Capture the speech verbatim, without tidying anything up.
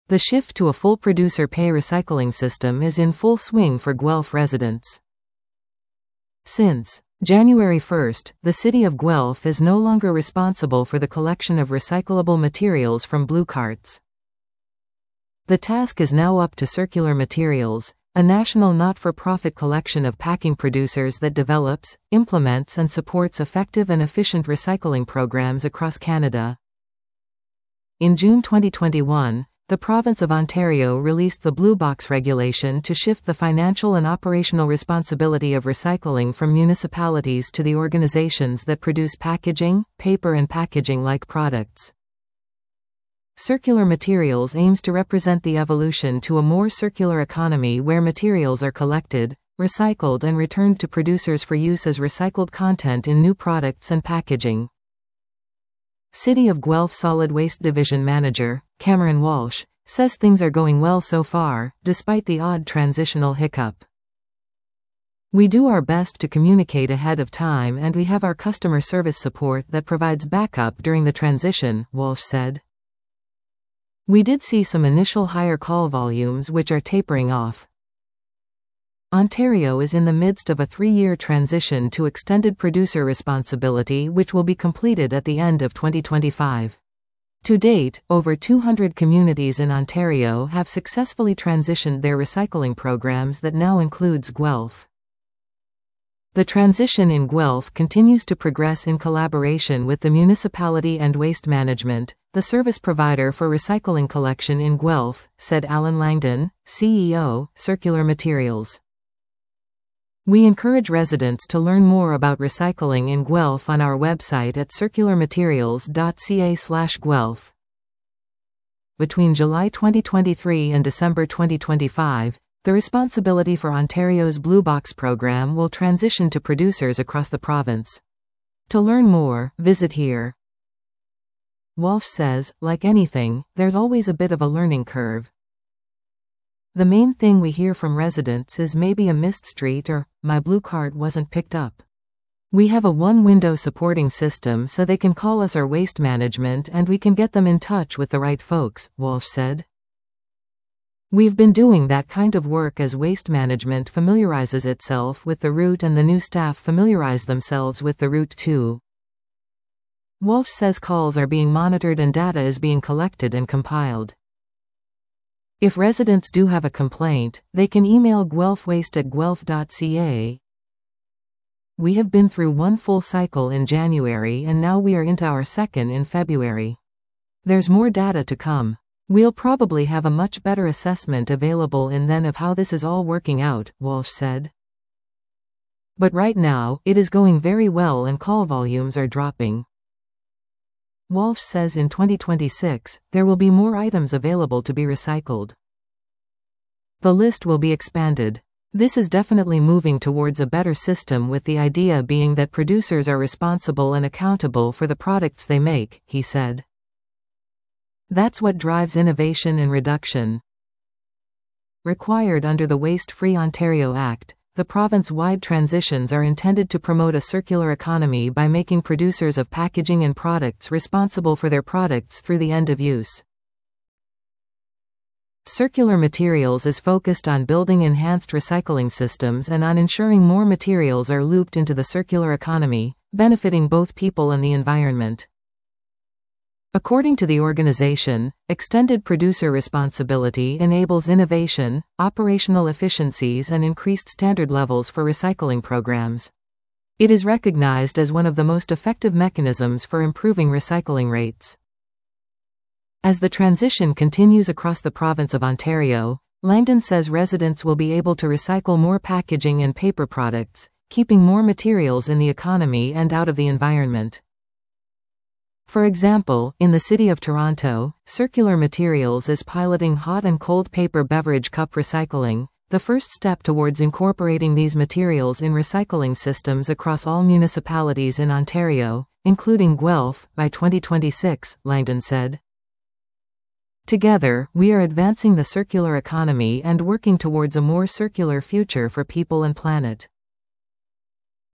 The shift to a full producer pay recycling system is in full swing for Guelph residents. Since January first, the city of Guelph is no longer responsible for the collection of recyclable materials from blue carts. The task is now up to Circular Materials, a national not-for-profit collection of packing producers that develops, implements and supports effective and efficient recycling programs across Canada. In June twenty twenty-one, the province of Ontario released the Blue Box regulation to shift the financial and operational responsibility of recycling from municipalities to the organizations that produce packaging, paper and packaging-like products. Circular Materials aims to represent the evolution to a more circular economy where materials are collected, recycled and returned to producers for use as recycled content in new products and packaging. City of Guelph Solid Waste Division Manager, Cameron Walsh, says things are going well so far, despite the odd transitional hiccup. We do our best to communicate ahead of time and we have our customer service support that provides backup during the transition, Walsh said. We did see some initial higher call volumes which are tapering off. Ontario is in the midst of a three-year transition to extended producer responsibility which will be completed at the end of twenty twenty-five. To date, over two hundred communities in Ontario have successfully transitioned their recycling programs that now includes Guelph. The transition in Guelph continues to progress in collaboration with the municipality and Waste Management, the service provider for recycling collection in Guelph, said Alan Langdon, C E O, Circular Materials. We encourage residents to learn more about recycling in Guelph on our website at circular materials dot c a slash Guelph. Between July twenty twenty-three and December twenty twenty-five, the responsibility for Ontario's Blue Box program will transition to producers across the province. To learn more, visit here. Walsh says, like anything, there's always a bit of a learning curve. The main thing we hear from residents is maybe a missed street or, my blue card wasn't picked up. We have a one-window supporting system so they can call us or Waste Management and we can get them in touch with the right folks, Walsh said. We've been doing that kind of work as Waste Management familiarizes itself with the route and the new staff familiarize themselves with the route too. Walsh says calls are being monitored and data is being collected and compiled. If residents do have a complaint, they can email guelphwaste at guelph dot c a. We have been through one full cycle in January and now we are into our second in February. There's more data to come. We'll probably have a much better assessment available in then of how this is all working out, Walsh said. But right now, it is going very well and call volumes are dropping. Walsh says in twenty twenty-six, there will be more items available to be recycled. The list will be expanded. This is definitely moving towards a better system with the idea being that producers are responsible and accountable for the products they make, he said. That's what drives innovation and reduction. Required under the Waste-Free Ontario Act, the province-wide transitions are intended to promote a circular economy by making producers of packaging and products responsible for their products through the end of use. Circular Materials is focused on building enhanced recycling systems and on ensuring more materials are looped into the circular economy, benefiting both people and the environment. According to the organization, extended producer responsibility enables innovation, operational efficiencies and increased standard levels for recycling programs. It is recognized as one of the most effective mechanisms for improving recycling rates. As the transition continues across the province of Ontario, Langdon says residents will be able to recycle more packaging and paper products, keeping more materials in the economy and out of the environment. For example, in the city of Toronto, Circular Materials is piloting hot and cold paper beverage cup recycling, the first step towards incorporating these materials in recycling systems across all municipalities in Ontario, including Guelph, by twenty twenty-six, Langdon said. Together, we are advancing the circular economy and working towards a more circular future for people and planet.